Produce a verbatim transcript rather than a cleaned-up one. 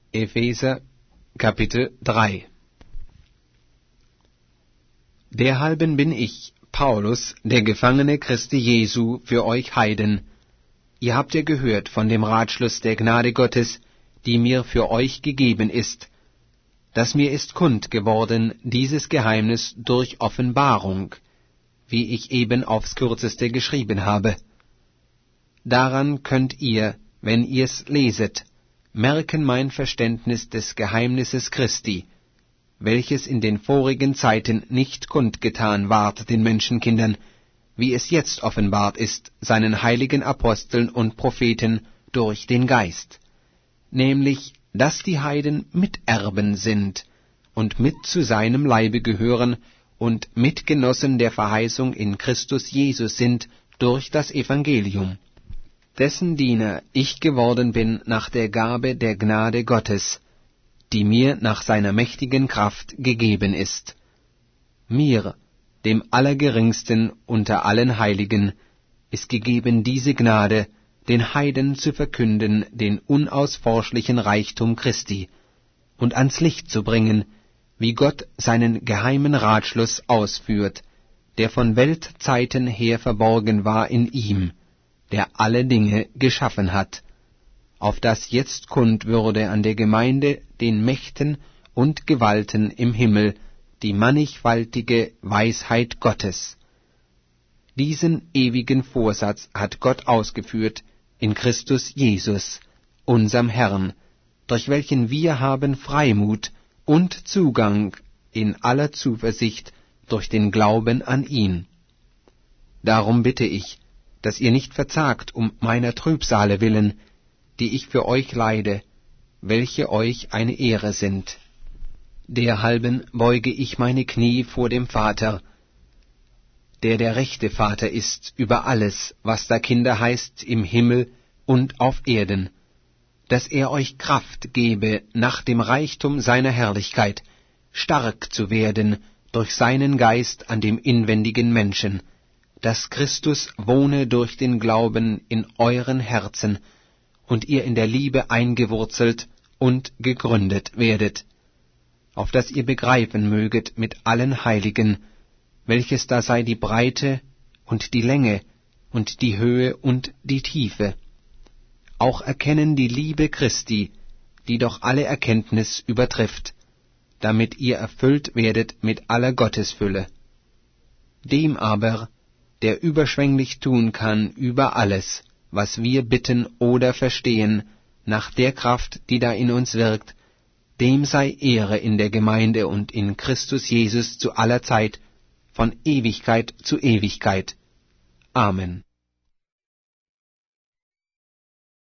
Epheser Kapitel drei. Derhalben bin ich, Paulus, der Gefangene Christi Jesu, für euch Heiden. Ihr habt ja gehört von dem Ratschluss der Gnade Gottes, die mir für euch gegeben ist, dass mir ist kund geworden dieses Geheimnis durch Offenbarung, wie ich eben aufs Kürzeste geschrieben habe. Daran könnt ihr, wenn ihr's leset, merken mein Verständnis des Geheimnisses Christi, welches in den vorigen Zeiten nicht kundgetan ward den Menschenkindern, wie es jetzt offenbart ist, seinen heiligen Aposteln und Propheten durch den Geist, nämlich, dass die Heiden Miterben sind und mit zu seinem Leibe gehören und Mitgenossen der Verheißung in Christus Jesus sind durch das Evangelium, dessen Diener ich geworden bin nach der Gabe der Gnade Gottes, die mir nach seiner mächtigen Kraft gegeben ist. Mir, dem Allergeringsten unter allen Heiligen, ist gegeben diese Gnade, den Heiden zu verkünden den unausforschlichen Reichtum Christi und ans Licht zu bringen, wie Gott seinen geheimen Ratschluss ausführt, der von Weltzeiten her verborgen war in ihm, der alle Dinge geschaffen hat, auf das jetzt kund würde an der Gemeinde, den Mächten und Gewalten im Himmel, die mannigfaltige Weisheit Gottes. Diesen ewigen Vorsatz hat Gott ausgeführt in Christus Jesus, unserm Herrn, durch welchen wir haben Freimut und Zugang in aller Zuversicht durch den Glauben an ihn. Darum bitte ich, dass ihr nicht verzagt um meiner Trübsale willen, die ich für euch leide, welche euch eine Ehre sind. Derhalben beuge ich meine Knie vor dem Vater, der der rechte Vater ist über alles, was da Kinder heißt im Himmel und auf Erden, dass er euch Kraft gebe, nach dem Reichtum seiner Herrlichkeit stark zu werden durch seinen Geist an dem inwendigen Menschen, dass Christus wohne durch den Glauben in euren Herzen und ihr in der Liebe eingewurzelt und gegründet werdet, auf dass ihr begreifen möget mit allen Heiligen, welches da sei die Breite und die Länge und die Höhe und die Tiefe, auch erkennen die Liebe Christi, die doch alle Erkenntnis übertrifft, damit ihr erfüllt werdet mit aller Gottesfülle. Dem aber, der überschwänglich tun kann über alles, was wir bitten oder verstehen, nach der Kraft, die da in uns wirkt, dem sei Ehre in der Gemeinde und in Christus Jesus zu aller Zeit, von Ewigkeit zu Ewigkeit. Amen.